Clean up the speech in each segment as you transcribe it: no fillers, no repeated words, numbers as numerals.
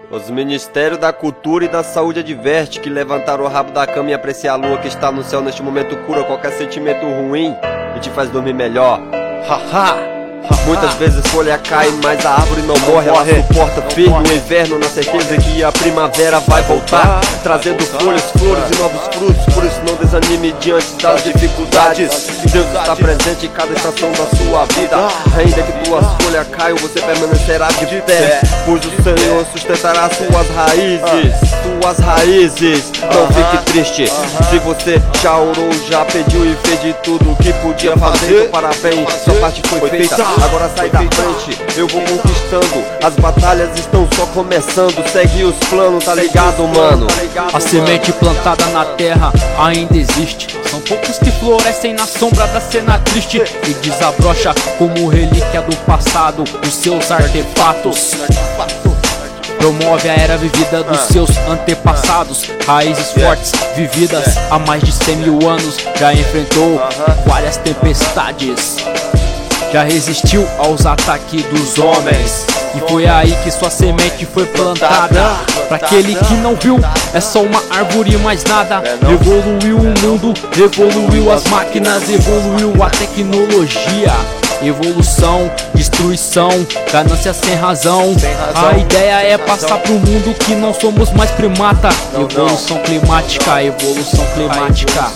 Os Ministérios da Cultura e da Saúde adverte que levantar o rabo da cama e apreciar a lua que está no céu neste momento cura qualquer sentimento ruim e te faz dormir melhor. Haha! Muitas vezes folha cai, mas a árvore não morre. Ela suporta firme o inverno na certeza que a primavera vai voltar, trazendo folhas, flores e novos frutos. Por isso não desanime diante das dificuldades. Deus está presente em cada estação da sua vida. Ainda que tuas folhas caiam, você permanecerá de pé, pois o Senhor sustentará suas raízes. Suas raízes. Não fique triste se você já orou, já pediu e fez de tudo o que podia fazer. Então, parabéns, sua parte foi feita. Agora sai da frente, eu vou conquistando. As batalhas estão só começando. Segue os planos, tá ligado, mano? A semente plantada na terra ainda existe. São poucos que florescem na sombra da cena triste e desabrocha como relíquia do passado os seus artefatos. Promove a era vivida dos seus antepassados. Raízes fortes, vividas há mais de 100 mil anos. Já enfrentou várias tempestades, já resistiu aos ataques dos homens. E foi aí que sua semente foi plantada. Pra aquele que não viu, é só uma árvore e mais nada. Evoluiu o mundo, evoluiu as máquinas, evoluiu a tecnologia. Evolução, destruição, ganância sem razão. A ideia é passar pro mundo que não somos mais primata. Evolução climática, evolução climática.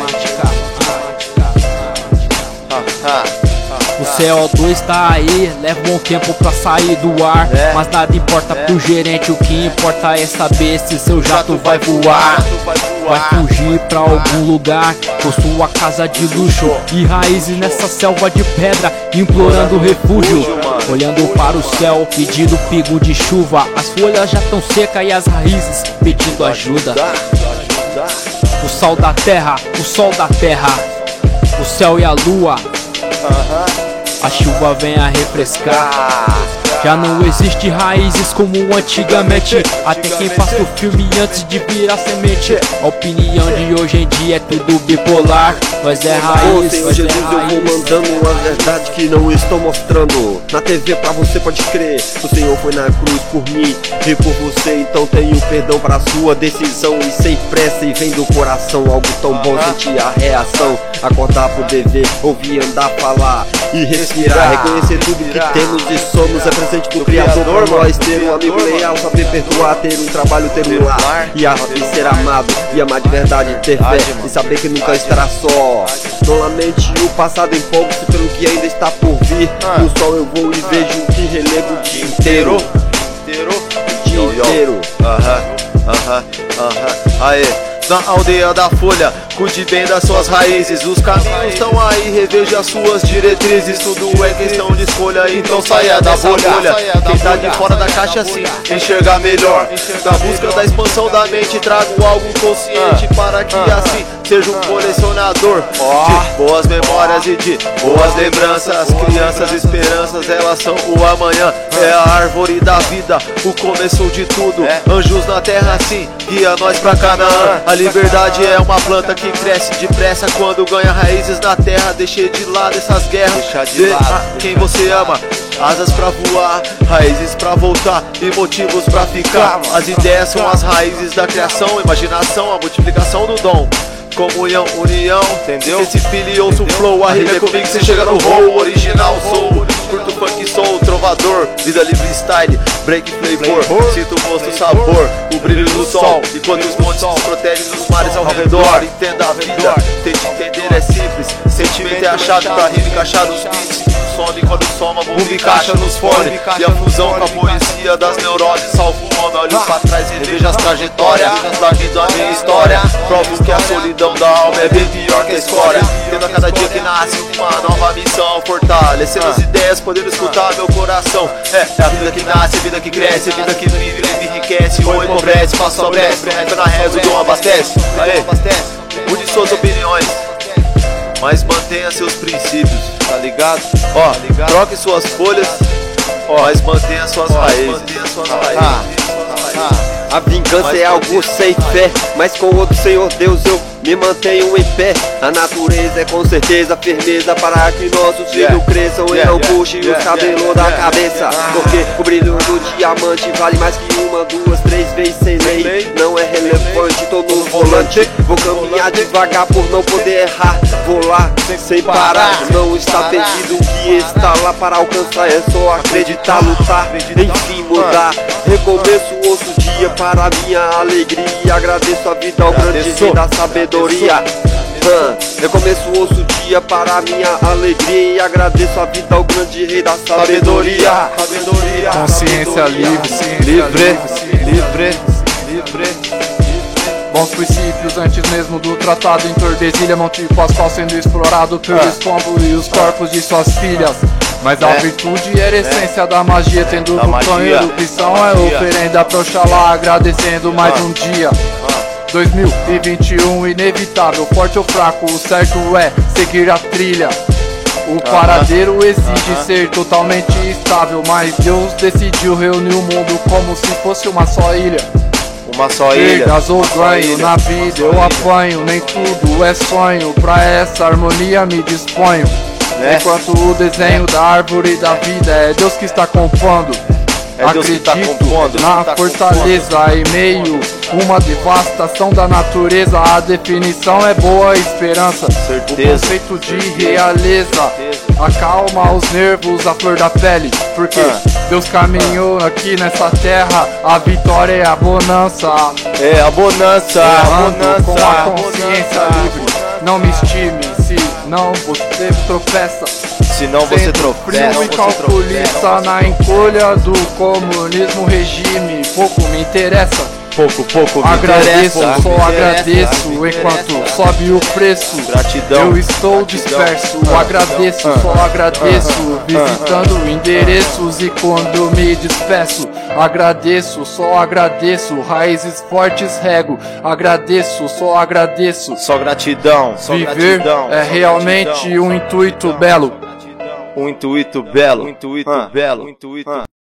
O CO2 tá aí, leva um bom tempo pra sair do ar, mas nada importa pro gerente, o que importa é saber se seu jato vai voar. Vai fugir pra algum lugar com sua casa de luxo e raízes nessa selva de pedra, implorando refúgio. Olhando para o céu, pedindo pingo de chuva. As folhas já tão secas e as raízes pedindo ajuda. O sol da terra, o sol da terra, o céu e a lua. A chuva vem a refrescar. Já não existe raízes como antigamente. Até quem passa o filme antes de virar semente. A opinião de hoje em dia é tudo bipolar. Nós é raiz, Senhor Jesus, eu vou mandando uma verdade que não estou mostrando na TV pra você, pode crer. O Senhor foi na cruz por mim e por você, então tenho perdão pra sua decisão. E sem pressa e vem do coração, algo tão bom, sentir a reação. Acordar pro dever, ouvir, andar, falar e respirar. Reconhecer tudo que temos e somos, é presente do Criador pra nós. Ter um amigo leal, saber perdoar, ter um trabalho, ter um lar e ser amado, e amar de verdade, ter fé e saber que nunca estará só. Não lamente o passado, empolgue-se pelo que ainda está por vir. No sol eu vou e vejo o que relevo o dia inteiro. O dia inteiro. Aê, na aldeia da folha, cuide bem das suas raízes. Os caminhos estão aí, reveja as suas diretrizes. Tudo é questão de escolha, então saia da bolha. Quem tá de fora da caixa assim, enxergar melhor. Na busca da expansão da mente, trago algo consciente para que assim seja um colecionador de boas memórias e de boas lembranças. Crianças, esperanças, elas são o amanhã. É a árvore da vida, o começo de tudo. Anjos na terra sim, guia nós pra Canaã. A liberdade é uma planta que cresce depressa quando ganha raízes na terra. Deixe de lado essas guerras, dê a quem você ama asas pra voar, raízes pra voltar e motivos pra ficar. As ideias são as raízes da criação, imaginação, a multiplicação do dom. Comunhão, união, entendeu? Esse filho e ouço o flow, a rima é comigo, cê chega no roll. Original sou, curto funk soul, trovador, vida livre style, break flavor. Sinto o gosto, o sabor, o brilho do sol, enquanto os montes se protegem dos mares ao redor. Entenda a vida, tente entender, é simples. Sentimento é a chave pra rima encaixar nos beats. Some quando soma, bomba encaixa nos fones. E a fusão com a poesia das neuroses salva o homem. Olho pra trás e veja as trajetórias da vida, a minha história. Provo que a solidão da alma é bem pior que a escória. Tendo a cada dia que nasce uma nova missão, fortalecendo as ideias, podendo escutar meu coração. É a vida que nasce, a vida que cresce, a vida que vive, me enriquece ou empobrece. Faço a prece, reta na reza, o dom abastece. Aê, mude suas opiniões, mas mantenha seus princípios, tá ligado? Troque suas folhas, mas mantenha suas raízes. A vingança é algo sem fé, mas com outro Senhor Deus eu me mantenho em pé. A natureza é com certeza firmeza para que nossos filhos cresçam e não puxem os cabelos da cabeça. Porque o brilho do diamante vale mais que uma, duas, três vezes sem lei. Não é relevante, tô no volante. Vou caminhar devagar por não poder errar. Vou lá sem parar, não está perdido. O que está lá para alcançar é só acreditar, lutar, enfim mudar. Recomeço outro dia para minha alegria. Agradeço a vida ao grande rei da sabedoria. Recomeço outro dia para minha alegria. E agradeço a vida ao grande rei da sabedoria. Consciência livre, livre. Bons princípios antes mesmo do tratado. Em Tordesilha, Monte Pascoal sendo explorado pelos pombos e os corpos de suas filhas. Mas a virtude era a essência da magia. Tendo no sonho erupção é oferenda pra Oxalá, agradecendo mais um dia. 2021 inevitável, forte ou fraco, o certo é seguir a trilha. O paradeiro exige ser totalmente estável, mas Deus decidiu reunir o mundo como se fosse uma só ilha. Uma só ilha. Perdas ou ganho na vida eu apanho, nem tudo é sonho. Pra essa harmonia me disponho. Enquanto o desenho da árvore da vida é Deus que está compondo. Acredito na fortaleza em meio uma devastação da natureza. A definição é boa esperança. Certeza. O conceito de realeza acalma os nervos, a flor da pele. Porque Deus caminhou aqui nessa terra. A vitória é a bonança. É a bonança. Com a consciência livre. Não me estime, senão você tropeça. Senão você tropeça. Frio e calculista na encolha do comunismo regime. Pouco me interessa. Pouco me agradeço, interessa. só agradeço enquanto sobe o preço. Gratidão. Eu estou disperso. Agradeço, só agradeço. Visitando endereços e quando me despeço. Agradeço, só agradeço. Raízes fortes rego. Agradeço, só agradeço. Só gratidão. Viver é realmente um intuito belo. Um intuito belo.